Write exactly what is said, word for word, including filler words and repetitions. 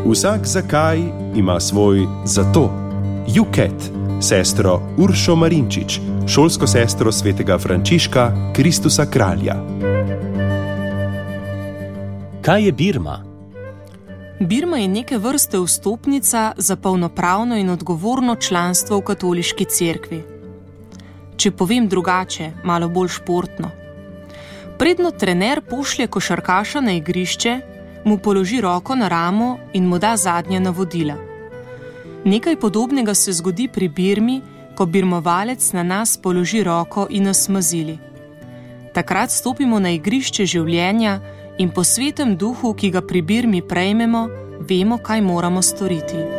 Vsak zakaj ima svoj zato. Juket, sestro Uršo Marinčič, šolsko sestro svetega Frančiška Kristusa Kralja. Kaj je Birma? Birma je neke vrste vstopnica za polnopravno in odgovorno članstvo v katoliški cerkvi. Če povem drugače, malo bolj športno. Predno trener pošlje košarkaša na igrišče, mu položi roko na ramo in mu da zadnja navodila. Nekaj podobnega se zgodi pri Birmi, ko birmovalec na nas položi roko in nas mazili. Takrat stopimo na igrišče življenja in po svetem duhu, ki ga pri Birmi prejmemo, vemo, kaj moramo storiti.